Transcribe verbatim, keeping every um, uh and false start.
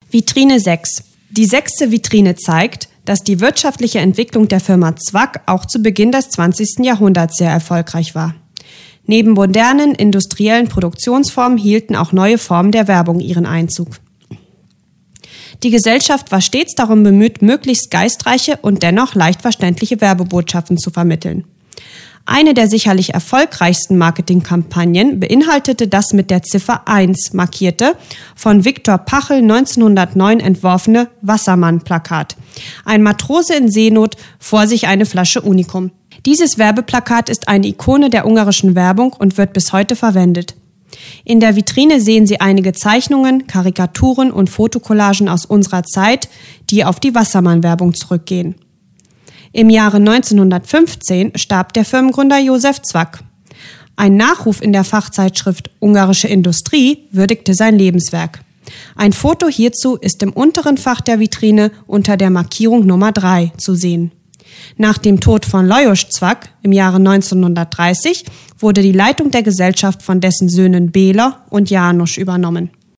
Vitrine sechs. Die sechste Vitrine zeigt, dass die wirtschaftliche Entwicklung der Firma Zwack auch zu Beginn des zwanzigsten Jahrhunderts sehr erfolgreich war. Neben modernen industriellen Produktionsformen hielten auch neue Formen der Werbung ihren Einzug. Die Gesellschaft war stets darum bemüht, möglichst geistreiche und dennoch leicht verständliche Werbebotschaften zu vermitteln. Eine der sicherlich erfolgreichsten Marketingkampagnen beinhaltete das mit der Ziffer eins markierte, von Viktor Pachel neunzehnhundertneun entworfene Wassermann-Plakat. Ein Matrose in Seenot, vor sich eine Flasche Unikum. Dieses Werbeplakat ist eine Ikone der ungarischen Werbung und wird bis heute verwendet. In der Vitrine sehen Sie einige Zeichnungen, Karikaturen und Fotokollagen aus unserer Zeit, die auf die Wassermann-Werbung zurückgehen. Im Jahre neunzehnhundertfünfzehn starb der Firmengründer Josef Zwack. Ein Nachruf in der Fachzeitschrift Ungarische Industrie würdigte sein Lebenswerk. Ein Foto hierzu ist im unteren Fach der Vitrine unter der Markierung Nummer drei zu sehen. Nach dem Tod von Lajos Zwack im Jahre neunzehnhundertdreißig wurde die Leitung der Gesellschaft von dessen Söhnen Béla und János übernommen.